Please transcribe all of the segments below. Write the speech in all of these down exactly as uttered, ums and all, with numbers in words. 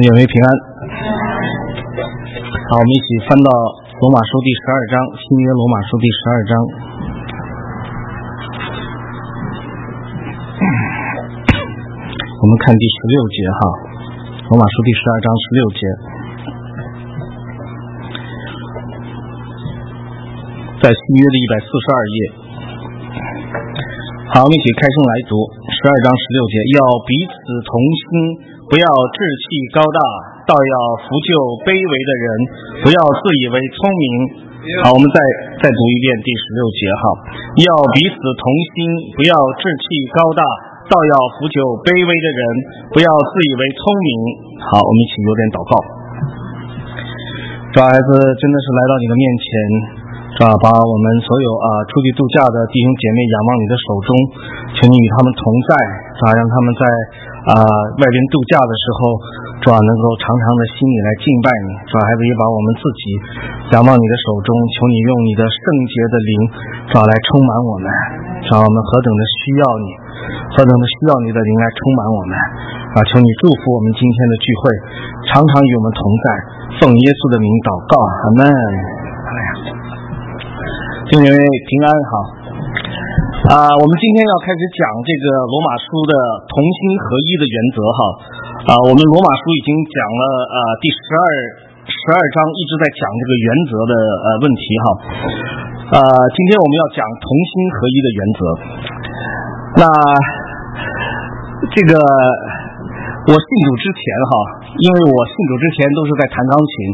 愿为平安。好，我们一起翻到罗马书第十二章，新约罗马书第十二章。我们看第十六节哈，罗马书第十二章十六节。在新约的一百四十二页。好，我们一起开声来读十二章十六节，要彼此同心，不要志气高大，倒要扶救卑微的人，不要自以为聪明。好，我们再再读一遍第十六节哈，要彼此同心，不要志气高大，倒要扶救卑微的人，不要自以为聪明。好，我们一起有点祷告。主孩子真的是来到你的面前，主啊，把我们所有啊出去度假的弟兄姐妹仰望你的手中，求你与他们同在，主啊，让他们在啊外边度假的时候，主啊能够常常的心里来敬拜你，主啊，孩子也把我们自己仰望你的手中，求你用你的圣洁的灵，主啊来充满我们，主啊，我们何等的需要你，何等的需要你的灵来充满我们啊！求你祝福我们今天的聚会，常常与我们同在，奉耶稣的名祷告，阿们。哎呀，敬各位平安好啊！我们今天要开始讲这个罗马书的同心合一的原则哈啊！我们罗马书已经讲了啊第十二十二章，一直在讲这个原则的呃问题哈啊！今天我们要讲同心合一的原则。那这个我信主之前哈，因为我信主之前都是在弹钢琴，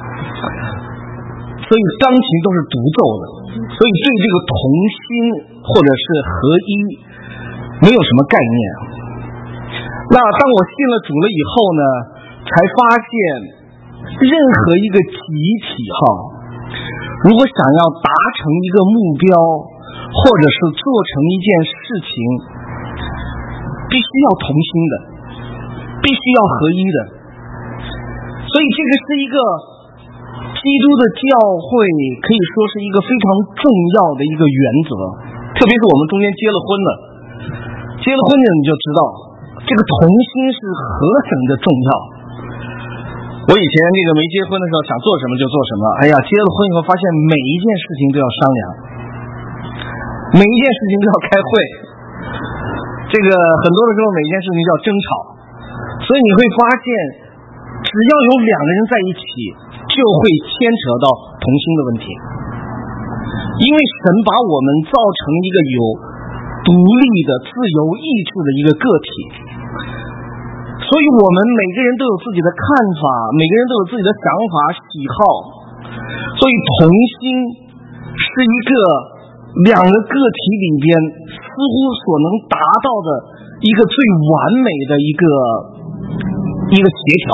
所以钢琴都是独奏的，所以对这个同心或者是合一没有什么概念。那当我信了主了以后呢，才发现任何一个集体哈，如果想要达成一个目标，或者是做成一件事情，必须要同心的，必须要合一的。所以这个是一个基督的教会，可以说是一个非常重要的一个原则，特别是我们中间结了婚了，结了婚的你就知道这个同心是何等的重要。我以前这个没结婚的时候想做什么就做什么，哎呀，结了婚以后发现每一件事情都要商量，每一件事情都要开会，这个很多的时候每一件事情就要争吵，所以你会发现只要有两个人在一起就会牵扯到同心的问题，因为神把我们造成一个有独立的自由意志的一个个体，所以我们每个人都有自己的看法，每个人都有自己的想法喜好，所以同心是一个两个个体里边似乎所能达到的一个最完美的一个一个协调。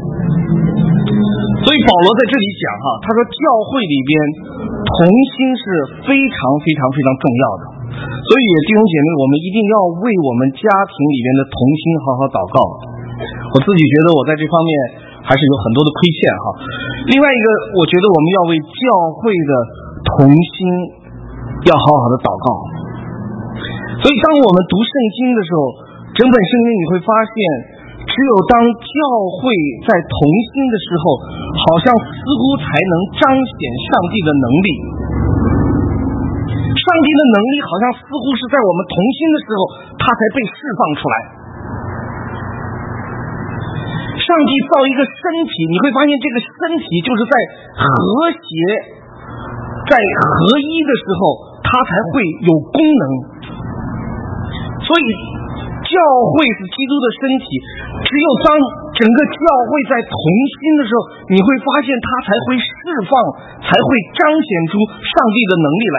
所以保罗在这里讲哈，他说教会里边同心是非常非常非常重要的，所以弟兄姐妹，我们一定要为我们家庭里边的同心好好祷告。我自己觉得我在这方面还是有很多的亏欠哈。另外一个，我觉得我们要为教会的同心要好好的祷告。所以当我们读圣经的时候，整本圣经你会发现，只有当教会在同心的时候，好像似乎才能彰显上帝的能力。上帝的能力好像似乎是在我们同心的时候，它才被释放出来。上帝造一个身体，你会发现这个身体就是在和谐在合一的时候它才会有功能。所以教会是基督的身体，只有当整个教会在同心的时候，你会发现它才会释放，才会彰显出上帝的能力来。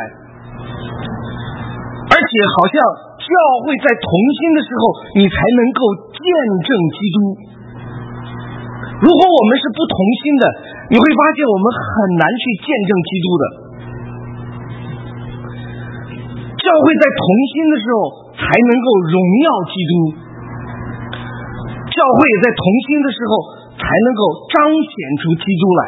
而且好像教会在同心的时候，你才能够见证基督。如果我们是不同心的，你会发现我们很难去见证基督的。教会在同心的时候才能够荣耀基督，教会也在同心的时候才能够彰显出基督来。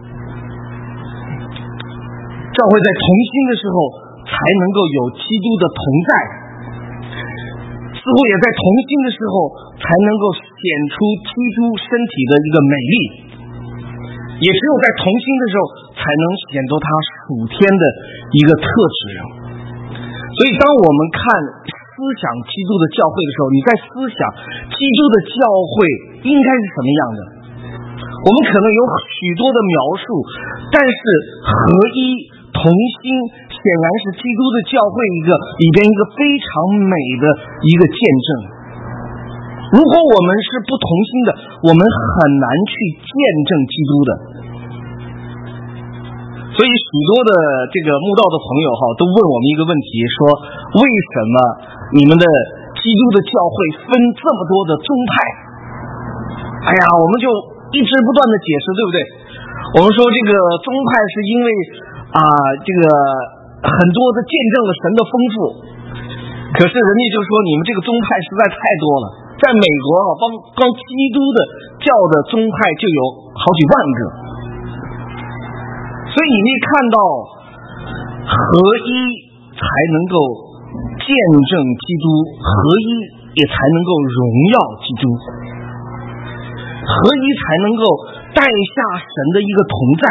教会在同心的时候才能够有基督的同在，似乎也在同心的时候才能够显显出基督身体的一个美丽，也只有在同心的时候才能显出他属天的一个特质。所以当我们看思想基督的教会的时候，你在思想基督的教会应该是什么样的，我们可能有许多的描述，但是合一同心显然是基督的教会一个里边一个非常美的一个见证。如果我们是不同心的，我们很难去见证基督的。所以许多的这个慕道的朋友哈，都问我们一个问题，说为什么你们的基督的教会分这么多的宗派？哎呀，我们就一直不断的解释，对不对？我们说这个宗派是因为啊，这个很多的见证了神的丰富，可是人家就说你们这个宗派实在太多了，在美国啊，光光基督的教的宗派就有好几万个。所以你可以看到合一才能够见证基督，合一也才能够荣耀基督，合一才能够带下神的一个同在。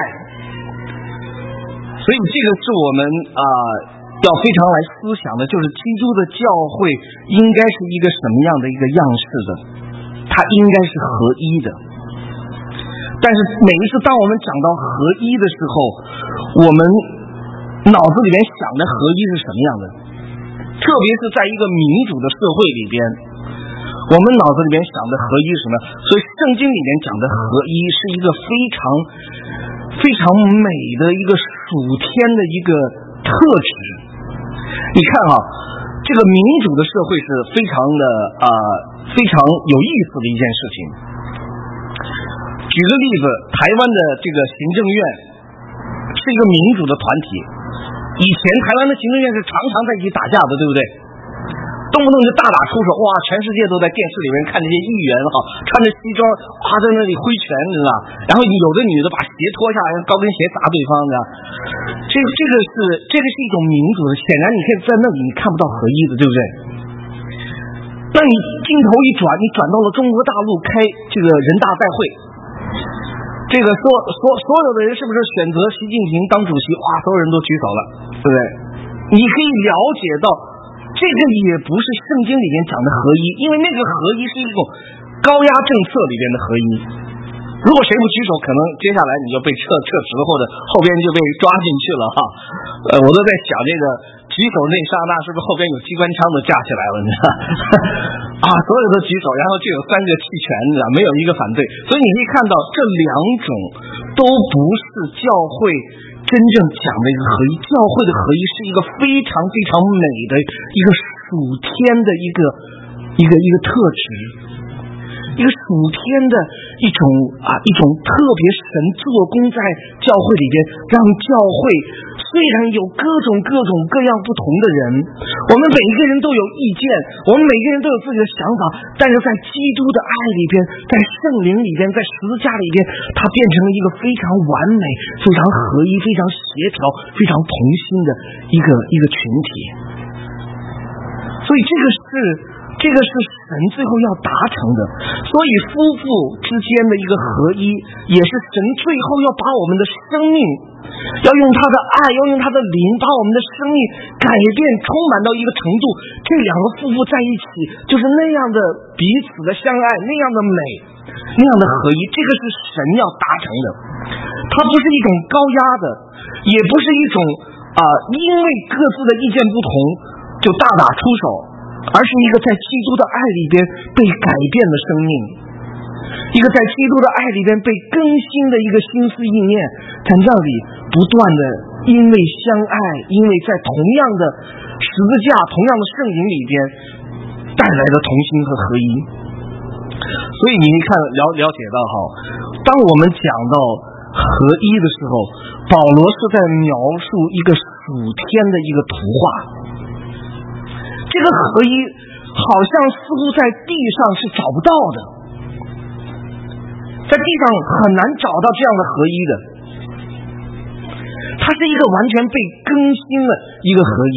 所以这个是我们啊、呃、要非常来思想的，就是基督的教会应该是一个什么样的一个样式的，它应该是合一的。但是每一次当我们讲到合一的时候，我们脑子里面想的合一是什么样的？特别是在一个民主的社会里边，我们脑子里面想的合一是什么？所以圣经里面讲的合一是一个非常非常美的一个属天的一个特质。你看啊，这个民主的社会是非常的啊、呃、非常有意思的一件事情。举个例子，台湾的这个行政院是一个民主的团体，以前台湾的行政院是常常在一起打架的，对不对？动不动就大打出手，哇！全世界都在电视里面看这些议员哈，穿着西装啊在那里挥拳，你知道？然后有的女的把鞋脱下来，用高跟鞋砸对方的。这这个是这个是一种民主的，显然你可以在那里你看不到合一的，对不对？那你镜头一转，你转到了中国大陆开这个人大代会，这个所所所有的人是不是选择习近平当主席？哇，所有人都举手了，对不对？你可以了解到。这个也不是圣经里面讲的合一，因为那个合一是一种高压政策里边的合一。如果谁不举手，可能接下来你就被撤撤职，或者后边就被抓进去了哈。呃，我都在想这个举手那刹那，是不是后边有机关枪都架起来了？你知道啊，所有的举手，然后就有三个弃权，你知道没有一个反对。所以你可以看到这两种都不是教会真正讲的一个合一，教会的合一是一个非常非常美的一个属天的一个一个一个特质，一个属天的一种啊一种特别神做工在教会里边，让教会虽然有各种各种各样不同的人，我们每一个人都有意见，我们每个人都有自己的想法，但是在基督的爱里边，在圣灵里边，在十字架里边，它变成了一个非常完美、非常合一、非常协调、非常同心的一个一个群体。所以这个是这个是神最后要达成的，所以夫妇之间的一个合一，也是神最后要把我们的生命，要用他的爱，要用他的灵，把我们的生命改变，充满到一个程度，这两个夫妇在一起，就是那样的彼此的相爱，那样的美，那样的合一，这个是神要达成的。它不是一种高压的，也不是一种啊、呃，因为各自的意见不同就大打出手，而是一个在基督的爱里边被改变的生命，一个在基督的爱里边被更新的一个心思意念，在那里不断的因为相爱，因为在同样的十字架、同样的圣灵里边带来的同心和合一。所以你看了了解到哈，当我们讲到合一的时候，保罗是在描述一个属天的一个图画。这个合一好像似乎在地上是找不到的，在地上很难找到这样的合一的，它是一个完全被更新的一个合一。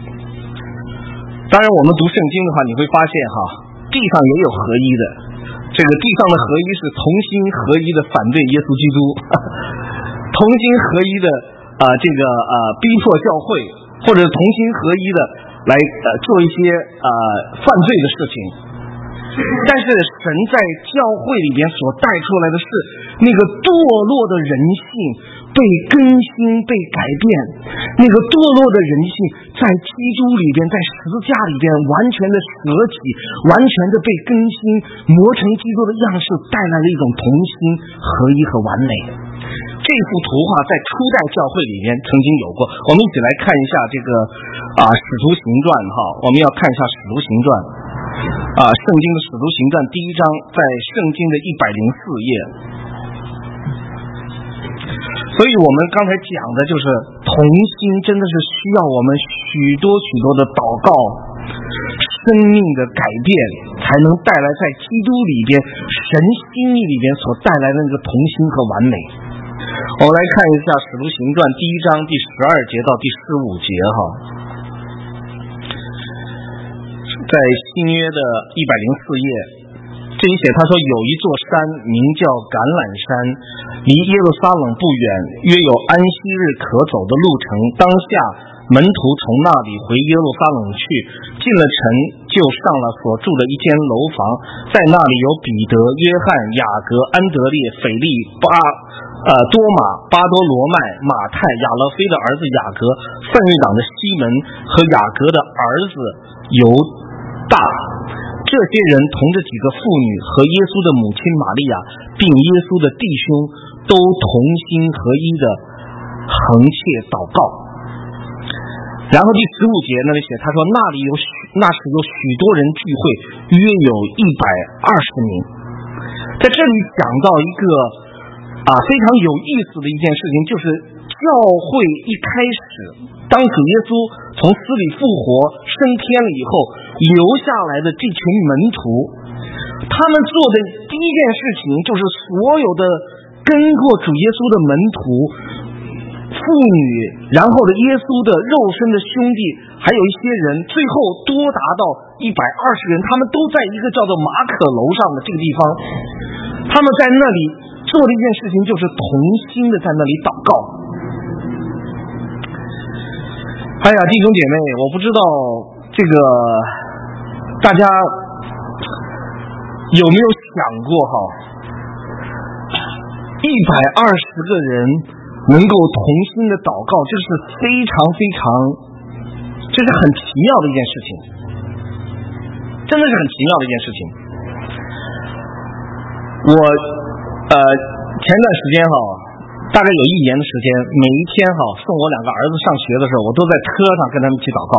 当然我们读圣经的话，你会发现哈，地上也有合一的， 这个地上的合一是同心合一的反对耶稣基督，同心合一的啊、呃、这个啊、呃、逼迫教会，或者同心合一的来呃做一些啊、呃、犯罪的事情。但是神在教会里边所带出来的是那个堕落的人性被更新被改变，那个堕落的人性在基督里边，在十字架里边完全的舍己，完全的被更新磨成基督的样式，带来了一种同心合一和完美。这幅图画在初代教会里面曾经有过，我们一起来看一下这个啊使徒行传哈，我们要看一下使徒行传啊，圣经的使徒行传第一章在圣经的一百零四页。所以我们刚才讲的就是同心真的是需要我们许多许多的祷告，生命的改变，才能带来在基督里边神心意里边所带来的那个同心和完美。我们来看一下使徒行传第一章第十二节到第十五节哈，在新约的一百零四页，这里写他说有一座山名叫橄榄山，离耶路撒冷不远，约有安息日可走的路程。当下门徒从那里回耶路撒冷去，进了城就上了所住的一间楼房，在那里有彼得、约翰、雅各、安德烈、腓力、巴呃多马、巴多罗麦、马太、亚勒菲的儿子雅各、奋锐党的西门和雅各的儿子犹大。这些人同着几个妇女和耶稣的母亲玛利亚，并耶稣的弟兄，都同心合一的横切祷告。然后第十五节那里写，他说那里有许那时有许多人聚会，约有一百二十名。在这里讲到一个啊非常有意思的一件事情，就是教会一开始，当主耶稣从死里复活升天了以后，留下来的这群门徒，他们做的第一件事情就是所有的跟过主耶稣的门徒、妇女，然后的耶稣的肉身的兄弟，还有一些人，最后多达到一百二十人，他们都在一个叫做马可楼上的这个地方，他们在那里做的一件事情就是同心的在那里祷告。哎呀，弟兄姐妹，我不知道这个大家有没有想过哈，一百二十个人能够同心的祷告，这是非常非常，这是很奇妙的一件事情，真的是很奇妙的一件事情。我呃前段时间哈，大概有一年的时间，每一天哈送我两个儿子上学的时候，我都在车上跟他们一起祷告。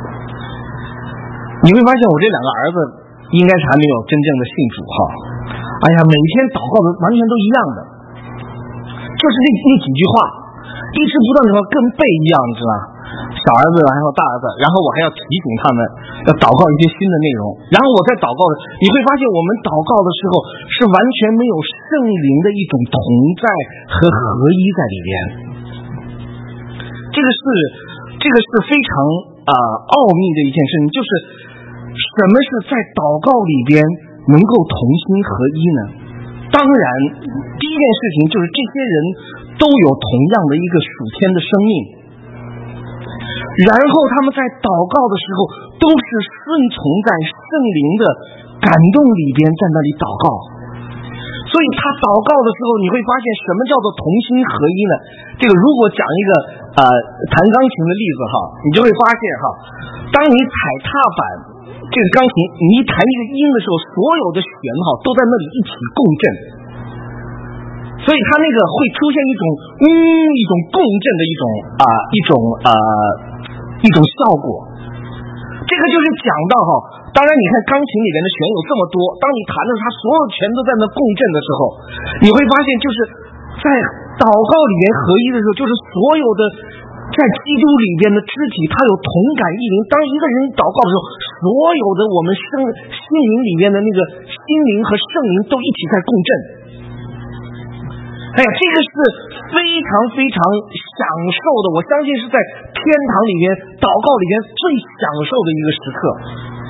你会发现我这两个儿子应该是还没有真正的信主哈。哎呀，每天祷告的完全都一样的，就是那那几句话，一直不断的跟背一样，你知道吗？小儿子还有大儿子，然后我还要提醒他们要祷告一些新的内容。然后我在祷告的，你会发现我们祷告的时候是完全没有圣灵的一种同在和合一在里边。这个是这个是非常啊、呃、奥秘的一件事情，就是什么是在祷告里边能够同心合一呢？当然，第一件事情就是这些人都有同样的一个属天的生命，然后他们在祷告的时候都是顺从在圣灵的感动里边，在那里祷告。所以他祷告的时候，你会发现什么叫做同心合一呢？这个如果讲一个呃弹钢琴的例子哈，你就会发现哈，当你踩踏板这个钢琴，你一弹一个音的时候，所有的弦哈都在那里一起共振，所以它那个会出现一种嗯一种共振的一种啊、呃、一种啊、呃、一种效果。这个就是讲到哈，当然你看钢琴里面的弦有这么多，当你弹的时候，它所有全都在那共振的时候，你会发现就是在祷告里面合一的时候，就是所有的在基督里边的肢体，它有同感意灵。当一个人祷告的时候，所有的我们生心灵里面的那个心灵和圣灵都一起在共振。哎呀，这个是非常非常享受的，我相信是在天堂里面祷告里面最享受的一个时刻。这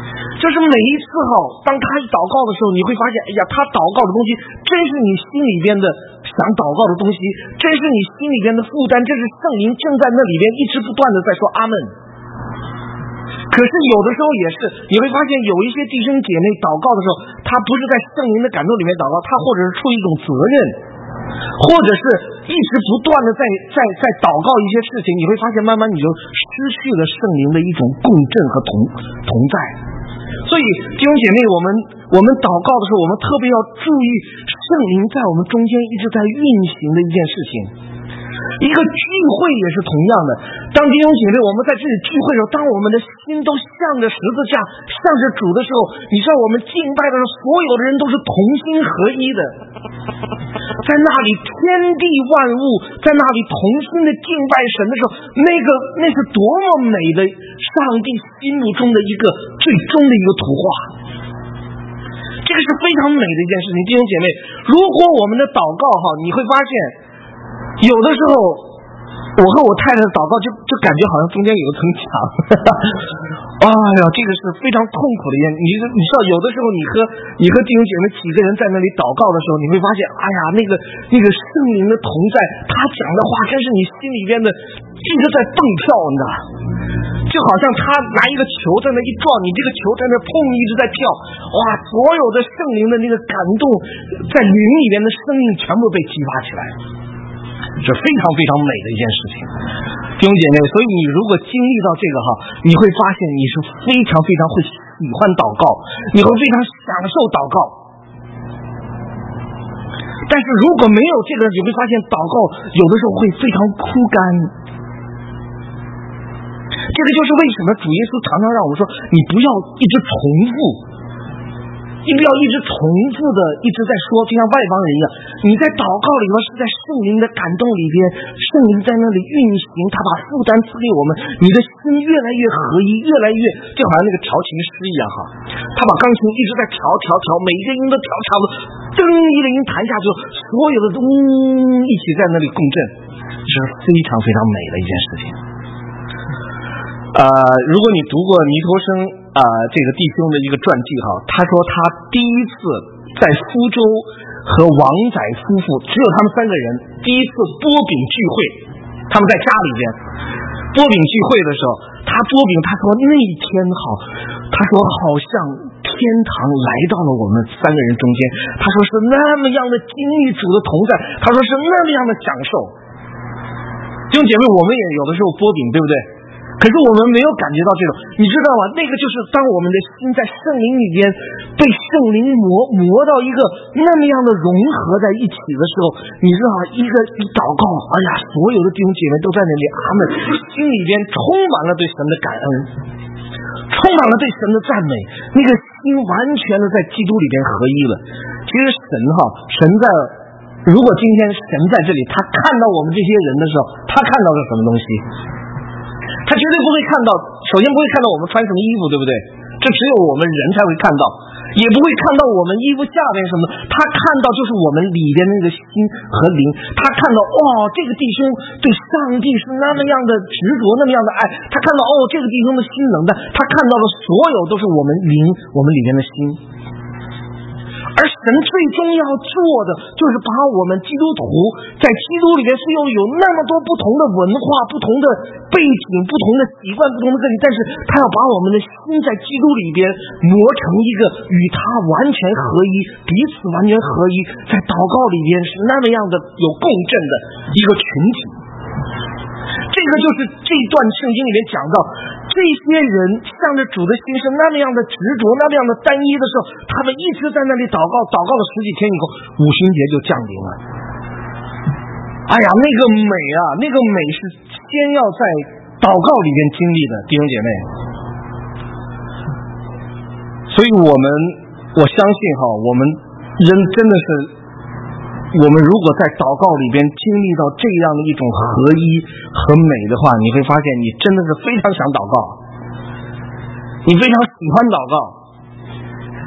就是每一次哈，当他一祷告的时候，你会发现，哎呀，他祷告的东西真是你心里边的想祷告的东西，真是你心里边的负担，这是圣灵正在那里边一直不断的在说阿门。可是有的时候也是，你会发现有一些弟兄姐妹祷告的时候，他不是在圣灵的感动里面祷告，他或者是出于一种责任，或者是一直不断的在在在祷告一些事情，你会发现慢慢你就失去了圣灵的一种共振和同同在。所以弟兄姐妹，我们我们祷告的时候，我们特别要注意圣灵在我们中间一直在运行的一件事情。一个聚会也是同样的，当弟兄姐妹我们在这里聚会的时候，当我们的心都向着十字架，向着主的时候，你知道我们敬拜的时候，所有的人都是同心合一的，在那里天地万物在那里同心的敬拜神的时候，那个那是多么美的上帝心目中的一个最终的一个图画。这个是非常美的一件事情。弟兄姐妹，如果我们的祷告哈，你会发现有的时候我和我太太的祷告就就感觉好像中间有一层墙哎呀，这个是非常痛苦的一件。你你知道有的时候你和你和弟兄姐妹几个人在那里祷告的时候，你会发现哎呀，那个那个圣灵的同在，他讲的话真是你心里边的一直在蹦跳，你知道，就好像他拿一个球在那一撞，你这个球在那砰一直在跳，哇，所有的圣灵的那个感动在灵里边的生命全部被激发起来，是非常非常美的一件事情。弟兄姐妹，所以你如果经历到这个哈，你会发现你是非常非常会喜欢祷告，你会非常享受祷告。但是如果没有这个，你会发现祷告有的时候会非常枯干。这个就是为什么主耶稣常常让我们说，你不要一直重复，你不要一直重复的一直在说，就像外邦人一样。你在祷告里面是在圣灵的感动里边，圣灵在那里运行，他把负担赐给我们，你的心越来越合一，越来越就好像那个调琴师一样哈，他把钢琴一直在调调调，每一个音都调差不多，噔一个音弹下去，所有的都一起在那里共振，这是非常非常美的一件事情。呃，如果你读过尼托生啊、呃、这个弟兄的一个传记哈，他说他第一次在福州和王仔夫妇只有他们三个人第一次波饼聚会，他们在家里边波饼聚会的时候，他波饼，他说那一天好，他说好像天堂来到了我们三个人中间，他说是那么样的经历主的同在，他说是那么样的享受。弟兄姐妹，我们也有的时候波饼，对不对？可是我们没有感觉到这种，你知道吗？那个就是当我们的心在圣灵里边被圣灵磨磨到一个那么样的融合在一起的时候，你知道一个一祷告，哎呀，所有的弟兄姐妹都在那里阿门，心里边充满了对神的感恩，充满了对神的赞美，那个心完全的在基督里边合一了。其实神哈，神在，如果今天神在这里，他看到我们这些人的时候，他看到了什么东西？他绝对不会看到，首先不会看到我们穿什么衣服，对不对？这只有我们人才会看到，也不会看到我们衣服下边什么，他看到就是我们里边那个心和灵，他看到哦，这个弟兄对上帝是那么样的执着，那么样的爱，他看到哦，这个弟兄的心冷淡，他看到的所有都是我们灵，我们里面的心。而神最终要做的就是把我们基督徒在基督里面是又有那么多不同的文化、不同的背景、不同的习惯、不同的个体，但是他要把我们的心在基督里边磨成一个与他完全合一、彼此完全合一，在祷告里边是那么样的有共振的一个群体。这个就是这段圣经里面讲到，这些人向着主的心是那么样的执着，那么样的单一的时候，他们一直在那里祷告，祷告了十几天以后，五旬节就降临了。哎呀，那个美啊，那个美是先要在祷告里面经历的，弟兄姐妹。所以我们，我相信哈，我们人真的是，我们如果在祷告里边经历到这样的一种合一和美的话，你会发现你真的是非常想祷告，你非常喜欢祷告。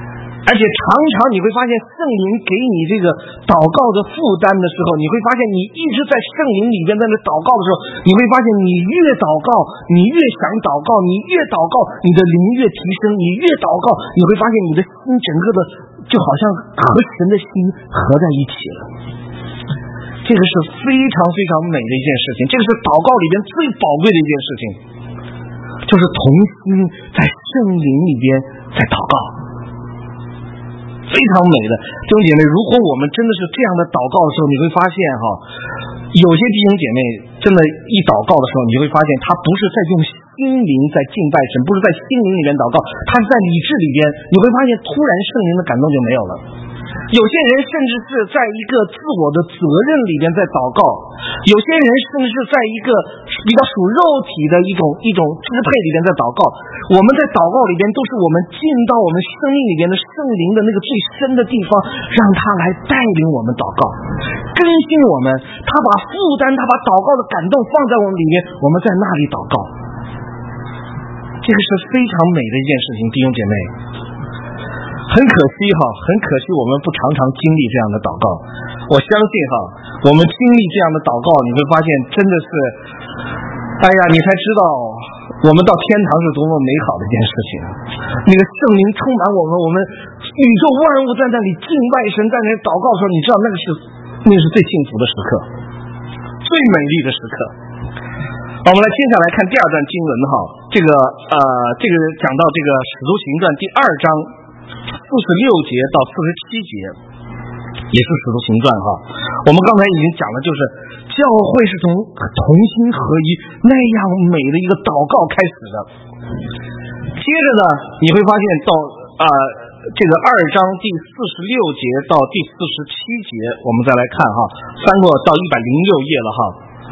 而且常常你会发现圣灵给你这个祷告的负担的时候，你会发现你一直在圣灵里边在那祷告的时候，你会发现你越祷告你越想祷告，你越祷告你的灵越提升，你越祷告你会发现你的心整个的就好像和神的心合在一起了。这个是非常非常美的一件事情，这个是祷告里边最宝贵的一件事情，就是同心在圣灵里边在祷告，非常美的。弟兄姐妹，如果我们真的是这样的祷告的时候，你会发现哈，有些弟兄姐妹真的一祷告的时候，你会发现他不是在用心灵在敬拜神，不是在心灵里面祷告，他是在理智里边，你会发现突然圣灵的感动就没有了。有些人甚至是在一个自我的责任里边在祷告，有些人甚至是在一个比较属肉体的一种一种支配里边在祷告。我们在祷告里边都是我们进到我们生命里边的圣灵的那个最深的地方，让他来带领我们祷告，更新我们，他把负担他把祷告的感动放在我们里面，我们在那里祷告。这个是非常美的一件事情，弟兄姐妹。很可惜哈，很可惜我们不常常经历这样的祷告。我相信哈，我们经历这样的祷告，你会发现真的是，哎呀，你才知道我们到天堂是多么美好的一件事情。那个圣灵充满我们，我们宇宙万物在那里敬拜神，在那里祷告的时候，你知道那个是那个是最幸福的时刻，最美丽的时刻。我们来接下来看第二段经文哈，这个呃，这个讲到这个使徒行传第二章四十六节到四十七节，也是使徒行传哈。我们刚才已经讲了，就是教会是从同心合一那样美的一个祷告开始的。接着呢，你会发现到啊、呃、这个二章第四十六节到第四十七节，我们再来看哈，翻过到一百零六页了哈。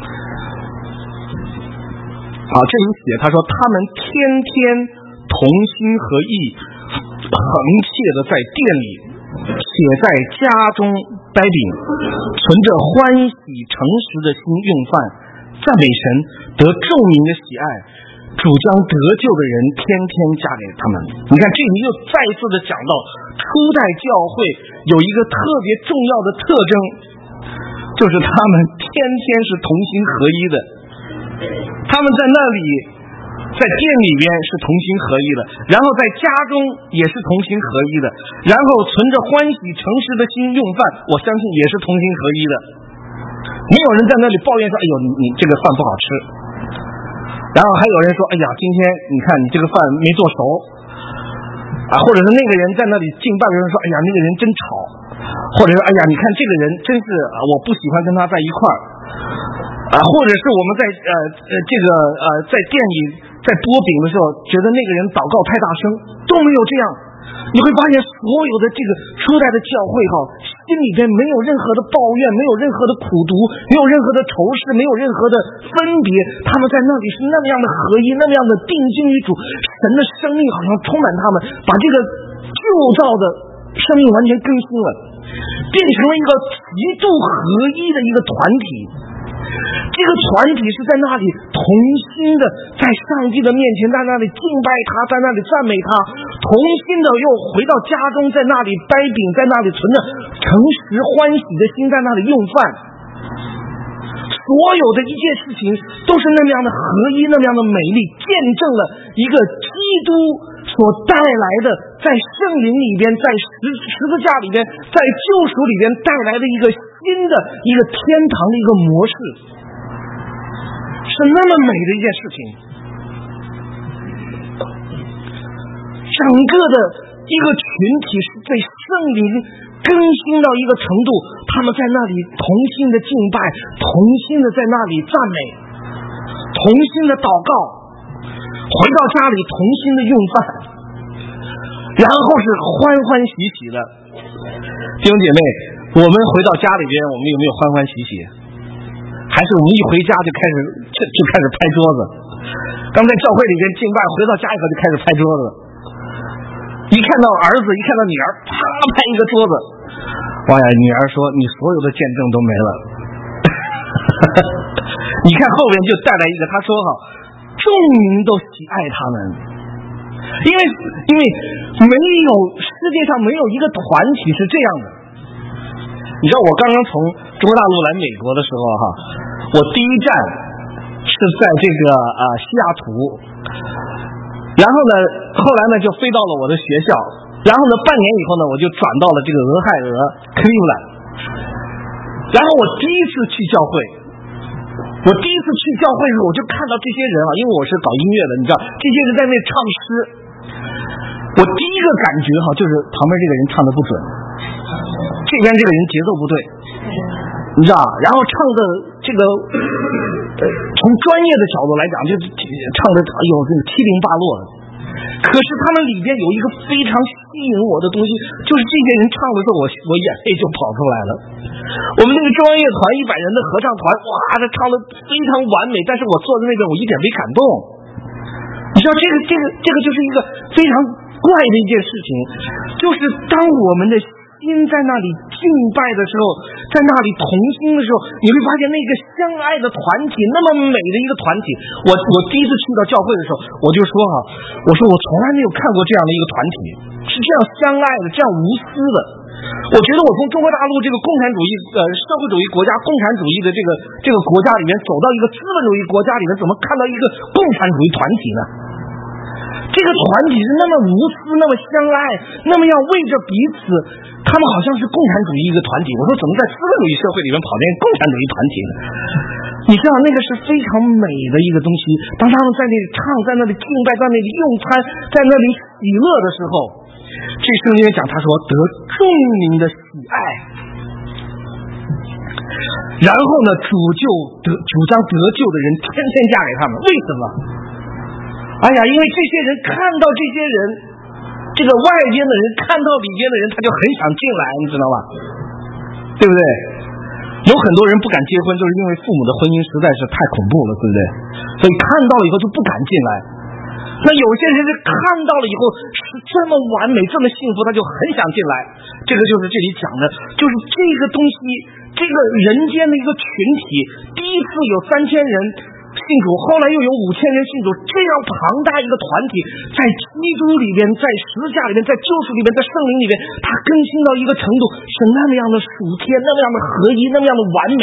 好，这里写他说他们天天同心合意，恒切的在店里，且在家中掰饼，存着欢喜诚实的心用饭，赞美神，得众民的喜爱，主将得救的人天天加给他们。你看，这里又再次的讲到初代教会有一个特别重要的特征，就是他们天天是同心合一的，他们在那里在店里边是同心合一的，然后在家中也是同心合一的，然后存着欢喜诚实的心用饭，我相信也是同心合一的。没有人在那里抱怨说，哎呦，你你这个饭不好吃。然后还有人说，哎呀，今天你看你这个饭没做熟啊，或者是那个人在那里敬拜的人说，哎呀，那个人真吵，或者是哎呀，你看这个人真是啊，我不喜欢跟他在一块儿啊，或者是我们在呃呃这个呃在店里在剥饼的时候，觉得那个人祷告太大声，都没有这样。你会发现所有的这个初代的教会哈，心里边没有任何的抱怨，没有任何的苦毒，没有任何的仇视，没有任何的分别，他们在那里是那么样的合一，那么样的定睛于主，神的生命好像充满他们，把这个旧造的生命完全更新了，变成了一个极度合一的一个团体。这个团体是在那里同心的，在上帝的面前，在那里敬拜他，在那里赞美他，同心的又回到家中，在那里掰饼，在那里存着诚实欢喜的心，在那里用饭。所有的一切事情都是那么样的合一，那么样的美丽，见证了一个基督所带来的在圣灵里边，在十十字架里边，在救赎里边带来的一个新的一个天堂的一个模式，是那么美的一件事情。整个的一个群体是被圣灵更新到一个程度，他们在那里同心的敬拜，同心的在那里赞美，同心的祷告，回到家里同心的用饭，然后是欢欢喜喜的。弟兄姐妹，我们回到家里边，我们有没有欢欢喜喜？还是我们一回家就开始就就开始拍桌子？刚在教会里边敬拜，回到家以后就开始拍桌子。一看到儿子，一看到女儿，啪拍一个桌子。哇呀，女儿说：“你所有的见证都没了。”你看后面就带来一个，他说：“哈，众民都喜爱他们。” 因为因为没有世界上没有一个团体是这样的。你知道我刚刚从中国大陆来美国的时候哈，我第一站是在这个啊、呃、西雅图，然后呢后来呢就飞到了我的学校，然后呢半年以后呢我就转到了这个俄亥俄 Cleveland， 然后我第一次去教会，我第一次去教会时候我就看到这些人啊，因为我是搞音乐的，你知道这些人在那唱诗，我第一个感觉哈就是旁边这个人唱的不准，这边这个人节奏不对，你知道，然后唱的这个呃从专业的角度来讲就是唱的哎呦这个七零八落的，可是他们里边有一个非常吸引我的东西，就是这些人唱的时候我我眼泪就跑出来了。我们那个专业团一百人的合唱团，哇，他唱的非常完美，但是我坐在那边我一点没感动。你知道这个这个这个就是一个非常怪的一件事情，就是当我们的心在那里敬拜的时候，在那里同心的时候，你会发现那个相爱的团体，那么美的一个团体。我我第一次去到教会的时候，我就说哈，我说我从来没有看过这样的一个团体，是这样相爱的，这样无私的。我觉得我从中国大陆这个共产主义呃社会主义国家共产主义的这个这个国家里面走到一个资本主义国家里面，怎么看到一个共产主义团体呢？这个团体是那么无私，那么相爱，那么要为着彼此，他们好像是共产主义一个团体。我说怎么在资本主义社会里面跑进共产主义团体呢？你知道那个是非常美的一个东西。当他们在那里唱，在那里敬拜，在那里用餐，在那里喜乐的时候，这圣经讲他说得众民的喜爱，然后呢主就得主将得救的人天天嫁给他们。为什么？哎呀，因为这些人看到这些人，这个外边的人看到里边的人，他就很想进来，你知道吧？对不对？有很多人不敢结婚，就是因为父母的婚姻实在是太恐怖了，对不对？所以看到了以后就不敢进来。那有些人是看到了以后是这么完美，这么幸福，他就很想进来。这个就是这里讲的，就是这个东西，这个人间的一个群体，第一次有三千人信主，后来又有五千人信主，这样庞大一个团体，在基督里边，在十字架里面，在救赎里面，在圣灵里面，它更新到一个程度，是那么样的属天，那么样的合一，那么样的完美。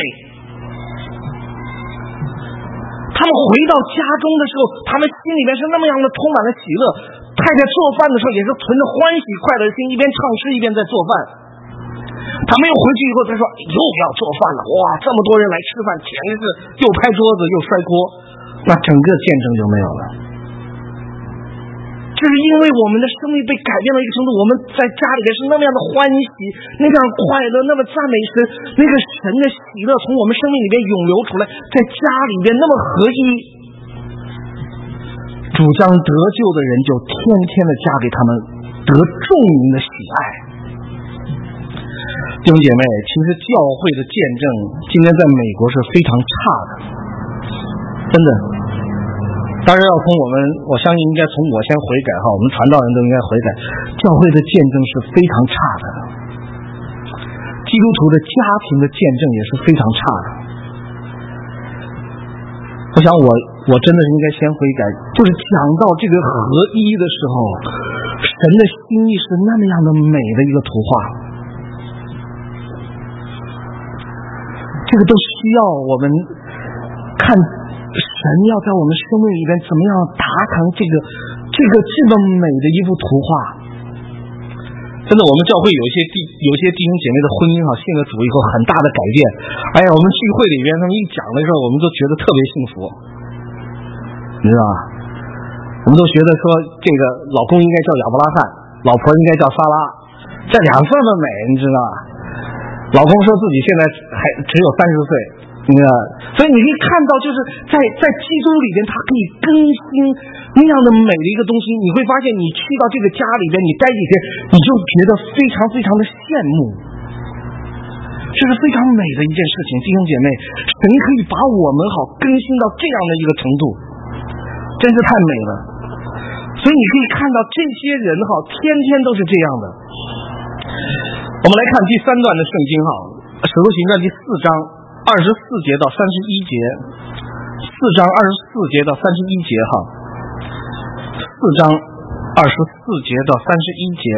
他们回到家中的时候，他们心里面是那么样的充满了喜乐。太太做饭的时候也是存着欢喜快乐的心，一边唱诗一边在做饭。他们又回去以后，他说又要做饭了，哇，这么多人来吃饭，简直是又拍桌子又摔锅，那整个见证就没有了。就是因为我们的生命被改变到一个程度，我们在家里边是那么样的欢喜，那么样快乐，那么赞美神，那个神的喜乐从我们生命里边涌流出来，在家里边那么合一，主将得救的人就天天的加给他们得众民的喜爱。弟兄姐妹，其实教会的见证今天在美国是非常差的，真的。当然要从我们，我相信应该从我先悔改哈，我们传道人都应该悔改。教会的见证是非常差的，基督徒的家庭的见证也是非常差的。我想我我真的是应该先悔改，就是讲到这个合一的时候，神的心意是那么样的美的一个图画，这个都需要我们看。神要在我们生命里边怎么样达成这个这个这么美的一幅图画？真的，我们教会有一些弟有些弟兄姐妹的婚姻哈，信了主以后很大的改变。哎呀，我们聚会里边他们一讲的时候，我们都觉得特别幸福，你知道吧？我们都觉得说，这个老公应该叫亚伯拉罕，老婆应该叫撒拉，这两这么美，你知道吧？老公说自己现在还只有三十岁。你看，所以你可以看到，就是在在基督里边，它可以更新那样的美的一个东西。你会发现，你去到这个家里边，你待几天，你就觉得非常非常的羡慕，这是非常美的一件事情。弟兄姐妹，神可以把我们好更新到这样的一个程度，真是太美了。所以你可以看到这些人哈，天天都是这样的。我们来看第三段的圣经哈，《使徒行传》第四章。二十四节到三十一节，四章二十四节到三十一节哈，四章二十四节到三十一节。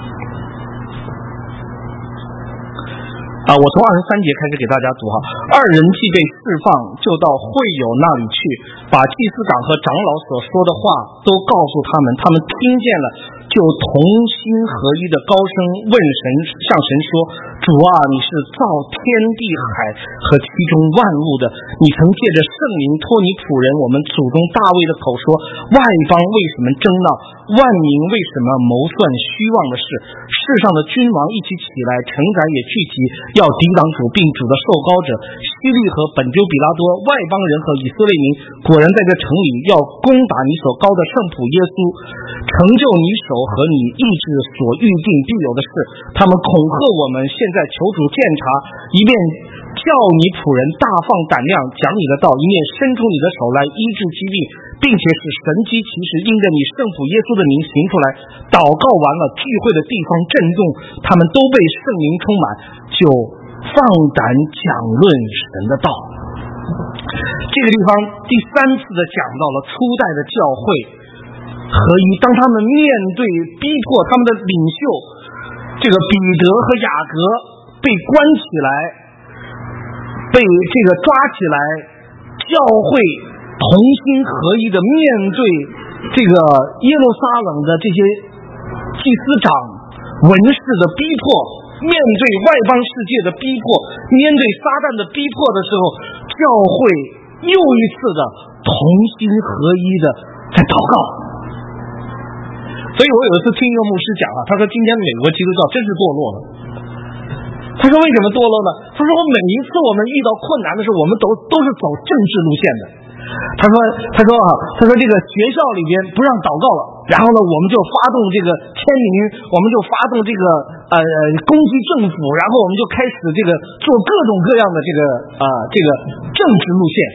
啊，我从二十三节开始给大家读哈。二人既被释放，就到会友那里去，把祭司长和长老所说的话都告诉他们。他们听见了，就同心合一的高声问神，向神说：主啊，你是造天地海和其中万物的，你曾借着圣灵托你仆人我们祖宗大卫的口说，外邦为什么争闹，万民为什么谋算虚妄的事？世上的君王一起起来，臣宰也聚集，要抵挡主并主的受膏者。希律和本丢比拉多，外邦人和以色列民，果然在这城里要攻打你所膏的圣仆耶稣，成就你手和你意志所预定必有的事。他们恐吓我们，现在求主鉴察，一面叫你仆人大放胆量讲你的道，一面伸出你的手来医治疾病，并且使神迹奇事因着你圣仆耶稣的名行出来。祷告完了，聚会的地方震动，他们都被圣灵充满，就放胆讲论神的道。这个地方第三次的讲到了初代的教会合一，当他们面对逼迫他们的领袖这个彼得和雅各被关起来，被这个抓起来，教会同心合一的面对这个耶路撒冷的这些祭司长文士的逼迫，面对外邦世界的逼迫，面对撒旦的逼迫的时候，教会又一次的同心合一的在祷告。所以我有一次听一个牧师讲啊，他说今天美国基督教真是堕落了。他说为什么堕落呢？他说每一次我们遇到困难的时候，我们都都是走政治路线的。他说他说啊他说这个学校里边不让祷告了，然后呢我们就发动这个签名，我们就发动这个呃攻击政府，然后我们就开始这个做各种各样的这个啊、呃、这个政治路线。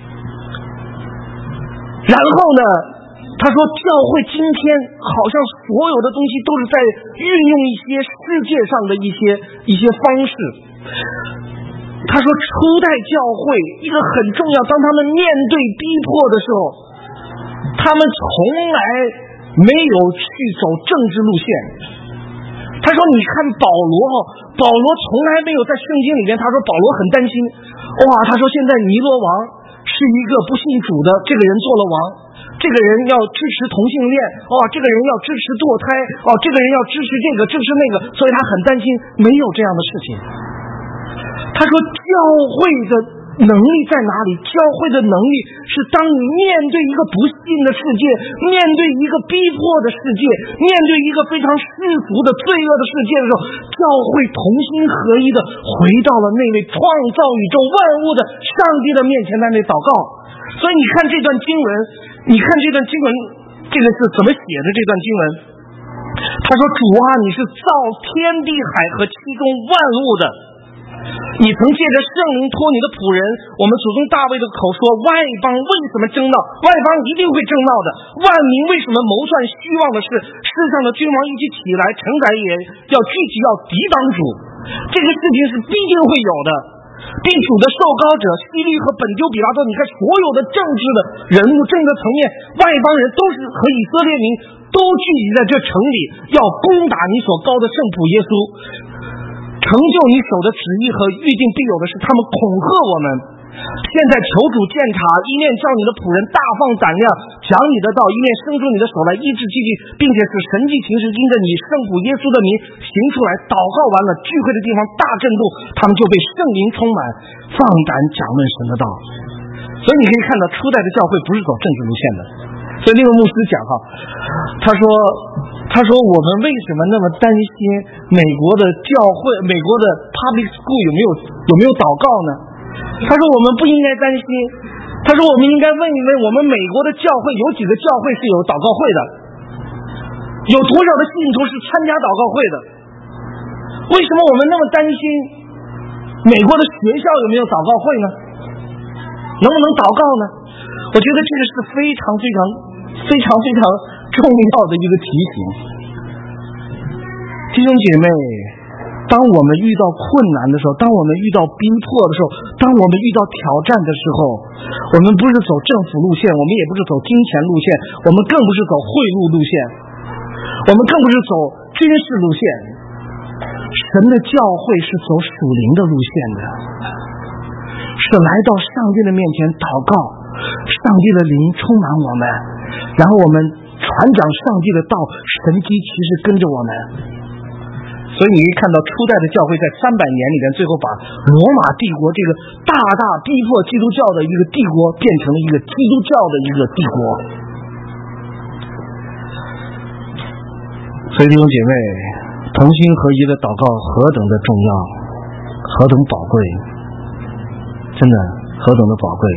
然后呢他说教会今天好像所有的东西都是在运用一些世界上的一些一些方式。他说初代教会一个很重要，当他们面对逼迫的时候，他们从来没有去走政治路线。他说你看保罗，保罗从来没有在圣经里面，他说保罗很担心，哇，他说现在尼罗王是一个不信主的这个人做了王，这个人要支持同性恋，哦，这个人要支持堕胎，哦，这个人要支持这个支持那个，所以他很担心。没有这样的事情。他说教会的能力在哪里？教会的能力是当你面对一个不幸的世界，面对一个逼迫的世界，面对一个非常世俗的罪恶的世界的时候，教会同心合一的回到了那位创造宇宙万物的上帝的面前，在那祷告。所以你看这段经文，你看这段经文，这个是怎么写的？这段经文他说主啊，你是造天地海和其中万物的，你曾借着圣灵托你的仆人我们祖宗大卫的口说，外邦为什么争闹？外邦一定会争闹的。万民为什么谋算虚妄的事？世上的君王一起起来，臣宰也要聚集，要抵挡主。这个事情是必定会有的。并主的受膏者希律和本丢比拉多，你看所有的政治的人物、政治层面，外邦人都是和以色列民都聚集在这城里，要攻打你所膏的圣仆耶稣，成就你手的旨意和预定必有的事。他们恐吓我们，现在求主鉴察，一面叫你的仆人大放胆量讲你的道，一面伸出你的手来医治疾病，并且使神迹奇事因着你圣仆耶稣的名行出来。祷告完了，聚会的地方大震动，他们就被圣灵充满，放胆讲论神的道。所以你可以看到初代的教会不是走政治路线的。所以那个牧师讲哈，他说他说我们为什么那么担心美国的教会，美国的 public school 有没有有没有祷告呢？他说我们不应该担心，他说我们应该问一问，我们美国的教会有几个教会是有祷告会的，有多少的信徒是参加祷告会的？为什么我们那么担心美国的学校有没有祷告会呢？能不能祷告呢？我觉得这个是非常非常非常非常重要的一个提醒。弟兄姐妹，当我们遇到困难的时候，当我们遇到逼迫的时候，当我们遇到挑战的时候，我们不是走政府路线，我们也不是走金钱路线，我们更不是走贿赂路线， 我们更不是走军事路线，神的教会是走属灵的路线的，是来到上帝的面前祷告，上帝的灵充满我们，然后我们传讲上帝的道，神迹其实跟着我们。所以你可以看到初代的教会在三百年里面，最后把罗马帝国这个大大逼迫基督教的一个帝国变成了一个基督教的一个帝国。所以弟兄姐妹，同心合一的祷告何等的重要，何等宝贵，真的何等的宝贵。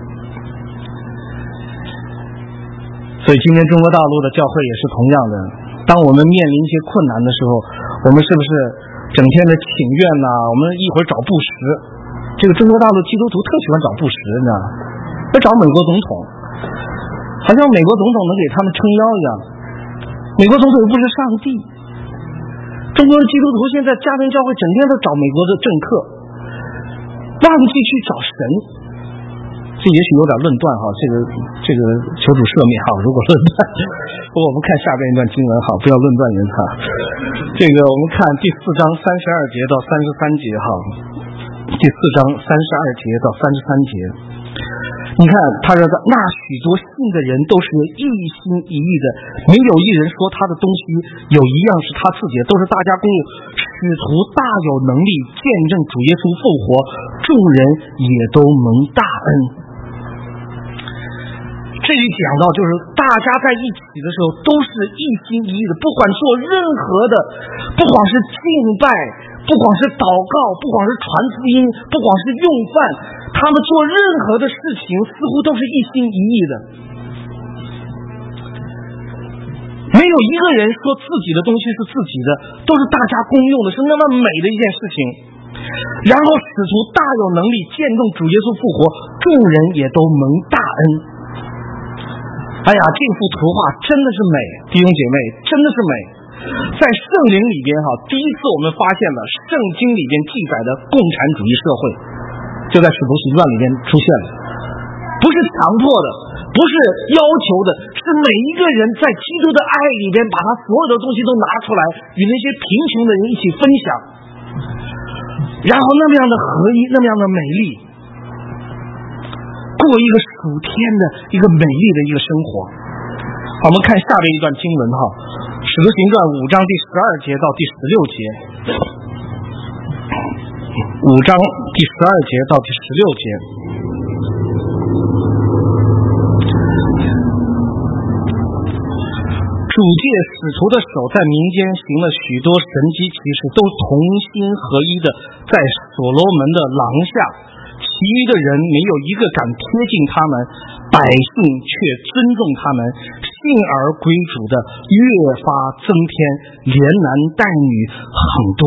所以今天中国大陆的教会也是同样的，当我们面临一些困难的时候，我们是不是整天的请愿呐、啊？我们一会儿找布什，这个中国大陆基督徒特喜欢找布什，你知道吗？要找美国总统，好像美国总统能给他们撑腰一样。美国总统又不是上帝，中国的基督徒现在家庭教会整天都找美国的政客，忘记去找神。这也许有点论断哈，这个这个求主赦免哈，如果论断。不过我们看下边一段经文哈，不要论断人哈。这个我们看第四章三十二节到三十三节哈，第四章三十二节到三十三节。你看他说那许多信的人都是一心一意的，没有一人说他的东西有一样是他自己的，都是大家共有。使徒大有能力见证主耶稣复活，众人也都蒙大恩。这里讲到就是大家在一起的时候都是一心一意的，不管做任何的，不管是敬拜，不管是祷告，不管是传福音，不管是用饭，他们做任何的事情似乎都是一心一意的，没有一个人说自己的东西是自己的，都是大家公用的，是那么美的一件事情。然后使徒大有能力见证主耶稣复活，众人也都蒙大恩。哎呀，这幅图画真的是美，弟兄姐妹，真的是美。在圣灵里边哈，第一次我们发现了圣经里边记载的共产主义社会，就在使徒行传里边出现了，不是强迫的，不是要求的，是每一个人在基督的爱里边把他所有的东西都拿出来，与那些贫穷的人一起分享，然后那么样的合一，那么样的美丽，过一个属天的一个美丽的一个生活。好，我们看下边一段经文哈，使徒行传五章第十二节到第十六节，五章第十二节到第十六节。主借使徒的手在民间行了许多神迹奇事，都同心合一的在所罗门的廊下，其余的人没有一个敢贴近他们，百姓却尊重他们，信而归主的越发增添，连男带女很多。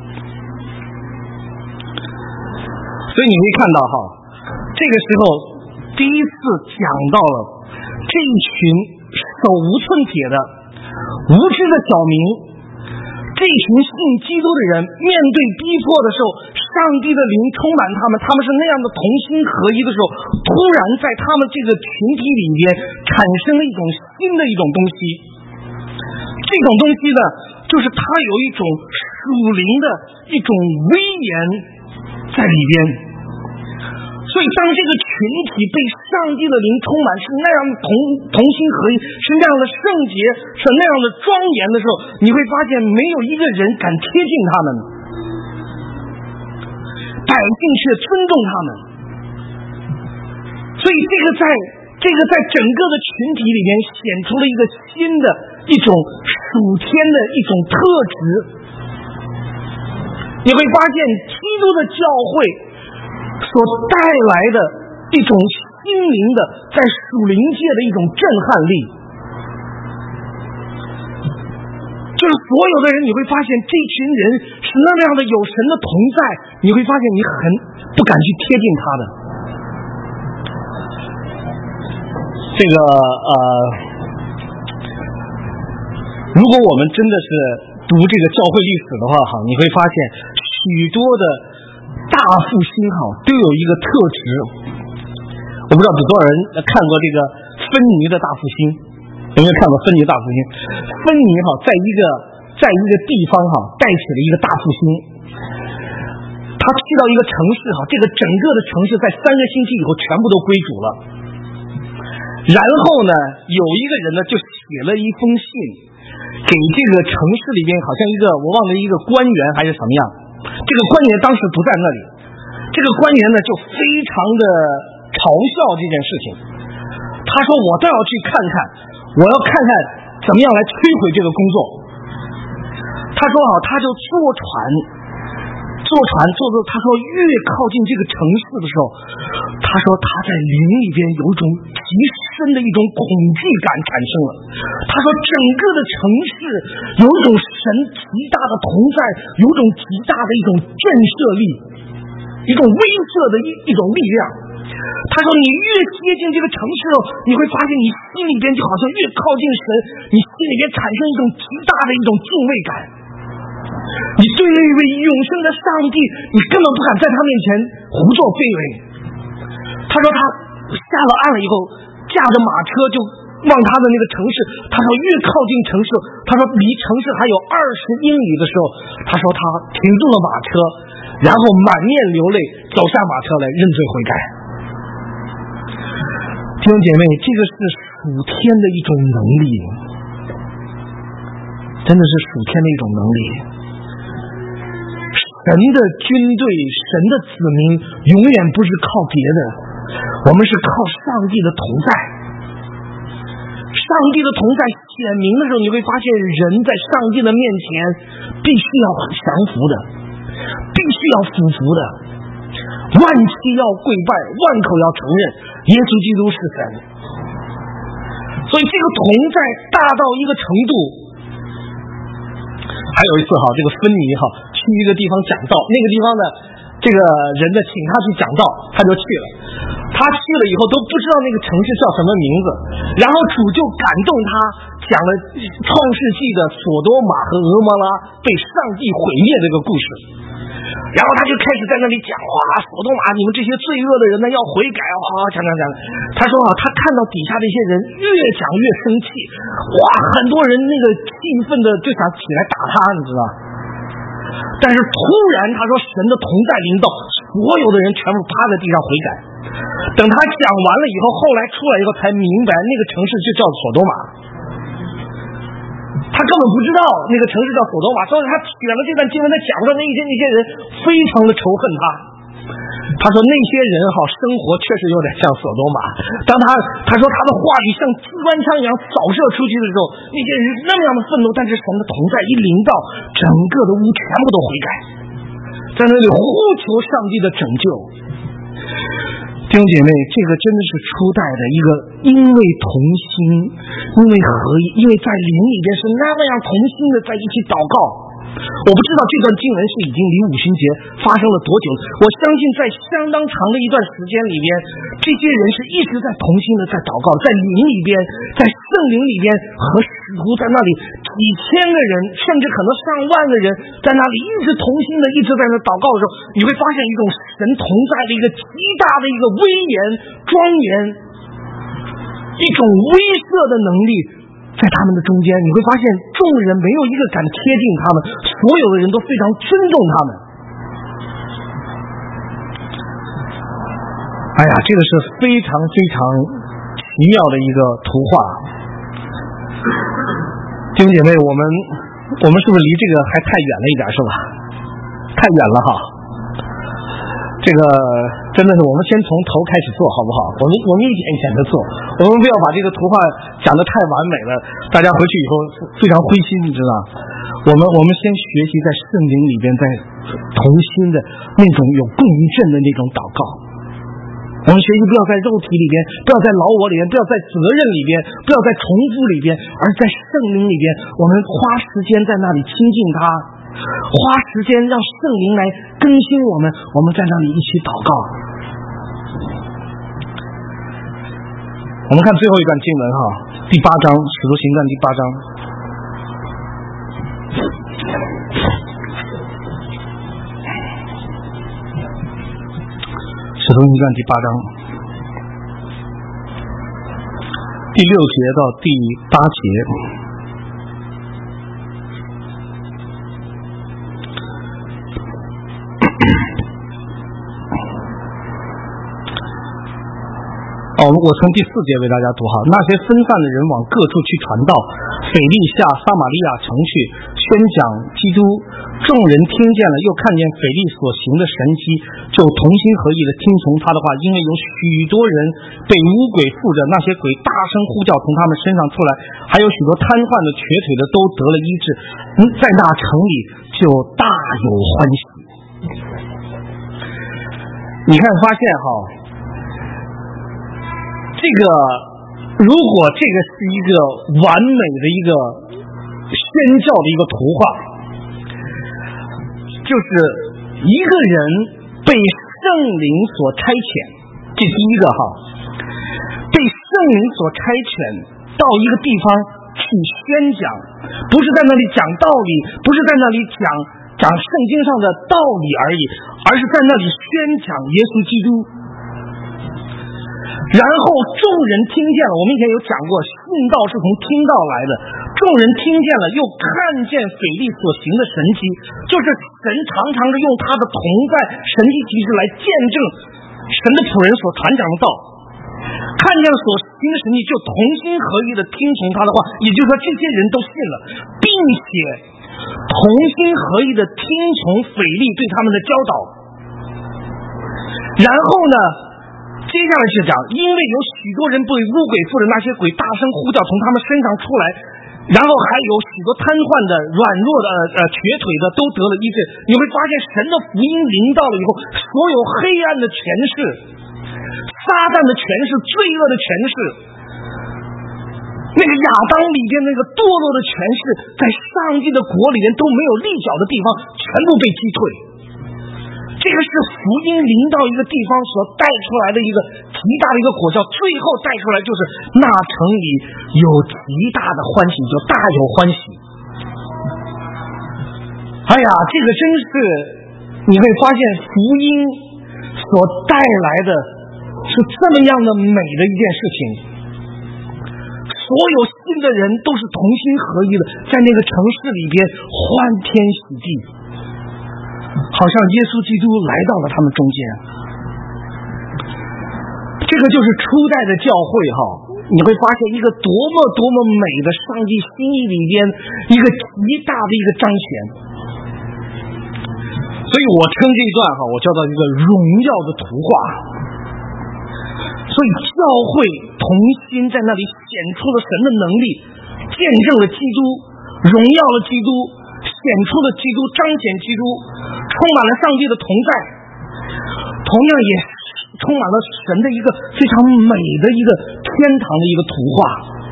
所以你会看到哈，这个时候第一次讲到了这一群手无寸铁的无知的小民，这群信基督的人面对逼迫的时候，上帝的灵充满他们，他们是那样的同心合一的时候，突然在他们这个群体里面产生了一种新的一种东西。这种东西呢，就是它有一种属灵的一种威严在里边。所以当这个群体被上帝的灵充满，是那样同同心合一，是那样的圣洁，是那样的庄严的时候，你会发现没有一个人敢贴近他们，百姓却尊重他们。所以这个在这个在整个的群体里面显出了一个新的一种属天的一种特质。你会发现基督的教会所带来的一种心灵的在属灵界的一种震撼力，就是所有的人你会发现这群人是那么样的有神的同在，你会发现你很不敢去贴近他的。这个呃，如果我们真的是读这个教会历史的话哈，你会发现许多的大复兴哈都有一个特质。我不知道有多少人看过这个芬尼的大复兴， 有没有看过芬尼大复兴？芬尼哈，在一个在一个地方哈，带起了一个大复兴。他去到一个城市哈，这个整个的城市在三个星期以后全部都归主了。然后呢，有一个人呢就写了一封信给这个城市里边，好像一个我忘了一个官员还是什么样。这个官员当时不在那里，这个官员呢就非常的嘲笑这件事情。他说：“我倒要去看看，我要看看怎么样来摧毁这个工作。”他说：“啊，他就坐船。”坐船坐着，他说越靠近这个城市的时候，他说他在灵里边有一种极深的一种恐惧感产生了。他说整个的城市有一种神极大的同在，有一种极大的一种震慑力，一种威慑的一一种力量。他说你越接近这个城市哦，你会发现你心里边就好像越靠近神，你心里边产生一种极大的一种敬畏感。你对那位永生的上帝，你根本不敢在他面前胡作非为。他说他下了岸了以后，驾着马车就往他的那个城市。他说越靠近城市，他说离城市还有二十英里的时候，他说他停住了马车，然后满面流泪，走下马车来认罪悔改。弟兄姐妹，这个是属天的一种能力，真的是属天的一种能力。神的军队，神的子民永远不是靠别的，我们是靠上帝的同在。上帝的同在显明的时候，你会发现人在上帝的面前必须要降服的，必须要服服的，万膝要跪拜，万口要承认耶稣基督是神。所以这个同在大到一个程度。还有一次哈，这个芬尼哈去一个地方讲道，那个地方呢，这个人呢请他去讲道，他就去了。他去了以后都不知道那个城市叫什么名字，然后主就感动他讲了创世纪的索多玛和俄摩拉被上帝毁灭这个故事。然后他就开始在那里讲，哇，索多玛，你们这些罪恶的人呢要悔改，哇，讲讲讲。他说啊，他看到底下的一些人越讲越生气，哇，很多人那个气愤的就想起来打他，你知道。但是突然他说神的同在临到，所有的人全部趴在地上悔改。等他讲完了以后，后来出来以后才明白那个城市就叫索多玛。他根本不知道那个城市叫索多玛，所以他选了这段经文，他讲的那些那些人非常的仇恨他。他说那些人哈生活确实有点像索多玛。当他他说他的话语像机关枪一样扫射出去的时候，那些人那么样的愤怒，但是神的同在一临到，整个的屋全部都悔改，在那里呼求上帝的拯救。弟兄姐妹，这个真的是初代的一个，因为同心，因为合一，因为在灵里边是那么样同心的在一起祷告。我不知道这段经文是已经离五旬节发生了多久，我相信在相当长的一段时间里边，这些人是一直在同心的在祷告，在灵里边，在圣灵里边和使徒在那里几千个人，甚至可能上万个人在那里一直同心的一直在那祷告的时候，你会发现一种神同在的一个极大的一个威严庄严，一种威慑的能力在他们的中间。你会发现众人没有一个敢贴近他们，所有的人都非常尊重他们。哎呀，这个是非常非常奇妙的一个图画。弟兄姐妹，我们我们是不是离这个还太远了一点，是吧？太远了哈。这个真的是我们先从头开始做好不好？我们我们一点一点的做，我们不要把这个图画讲得太完美了，大家回去以后非常灰心，你知道。我们我们先学习在圣灵里边，在同心的那种有共振的那种祷告。我们学习不要在肉体里边，不要在老我里边，不要在责任里边，不要在重复里边，而在圣灵里边，我们花时间在那里亲近他，花时间让圣灵来更新我们，我们在那里一起祷告。我们看最后一段经文哈，第八章，使徒行传第八章。使徒行传第八章， 第六节到第八节。哦，我从第四节为大家读哈。那些分散的人往各处去传道，腓力下撒玛利亚城去宣讲基督。众人听见了，又看见腓力所行的神迹，就同心合意的听从他的话。因为有许多人被污鬼附着，那些鬼大声呼叫从他们身上出来，还有许多瘫痪的、瘸腿的都得了医治。嗯，在那城里就大有欢喜。你看，发现哈。这个如果这个是一个完美的一个宣教的一个图画，就是一个人被圣灵所差遣，这第一个哈，被圣灵所差遣到一个地方去宣讲，不是在那里讲道理，不是在那里讲讲圣经上的道理而已，而是在那里宣讲耶稣基督。然后众人听见了，我们以前有讲过，信道是从听道来的。众人听见了，又看见腓力所行的神迹，就是神常常的用他的同在、神迹奇事来见证神的仆人所传讲的道。看见了所行的神迹，就同心合意的听从他的话，也就是说这些人都信了，并且同心合意的听从腓力对他们的教导。然后呢，接下来是讲，因为有许多人被污鬼附着，那些鬼大声呼叫从他们身上出来，然后还有许多瘫痪的、软弱的、呃瘸腿的都得了医治。你会发现神的福音临到了以后，所有黑暗的权势、撒旦的权势、罪恶的权势，那个亚当里边那个堕落的权势，在上帝的国里面都没有立脚的地方，全部被击退。这个是福音临到一个地方所带出来的一个极大的一个果效，最后带出来就是那城里有极大的欢喜，就大有欢喜。哎呀，这个真是你会发现福音所带来的是这么样的美的一件事情。所有信的人都是同心合意的，在那个城市里边欢天喜地，好像耶稣基督来到了他们中间。这个就是初代的教会哈，你会发现一个多么多么美的上帝心意里边一个极大的一个彰显。所以我称这一段哈，我叫做一个荣耀的图画。所以教会同心在那里显出了神的能力，见证了基督，荣耀了基督，显出了基督，彰显基督，充满了上帝的同在，同样也充满了神的一个非常美的一个天堂的一个图画。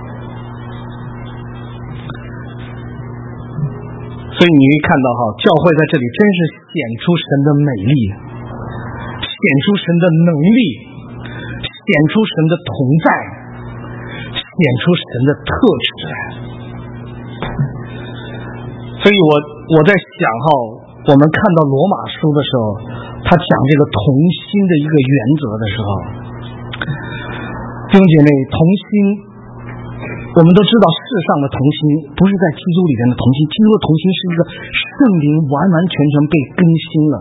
所以你会看到哈，教会在这里真是显出神的美丽，显出神的能力，显出神的同在，显出神的特质。所以我我在想哈，我们看到罗马书的时候，他讲这个同心的一个原则的时候，弟兄姐妹，同心，我们都知道世上的同心不是在基督里面的同心，基督的同心是一个圣灵完完全全被更新了，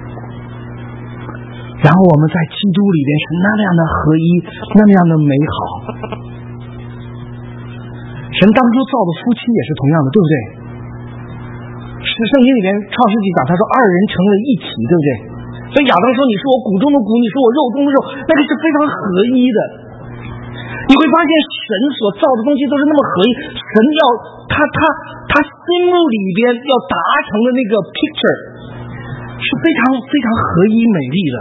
然后我们在基督里边是那样的合一，那样的美好。神当初造的夫妻也是同样的，对不对？是圣经里面创世纪讲，他说二人成为一体，对不对？所以亚当说你是我骨中的骨，你是我肉中的肉，那个是非常合一的。你会发现神所造的东西都是那么合一，神要他他他心目里边要达成的那个 picture 是非常非常合一美丽的。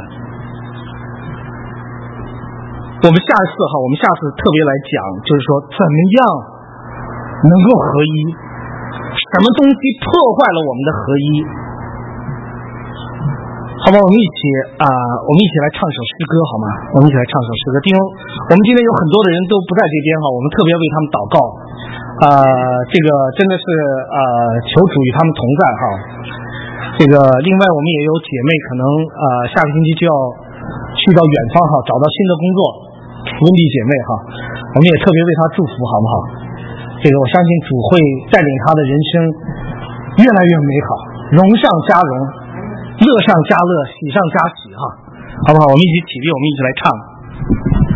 我们下一次哈，我们下次特别来讲，就是说怎么样能够合一，什么东西破坏了我们的合一。好吧，我们一起啊、呃，我们一起来唱首诗歌好吗？我们一起来唱首诗歌。弟兄，我们今天有很多的人都不在这边哈，我们特别为他们祷告。啊、呃，这个真的是啊、呃，求主与他们同在哈。这个另外我们也有姐妹可能啊、呃，下个星期就要去到远方哈，找到新的工作。 温蒂姐妹哈，我们也特别为她祝福，好不好？这个我相信主会带领她的人生越来越美好，荣上加荣，乐上加乐，喜上加喜哈，好不好？我们一起起立，我们一起来唱。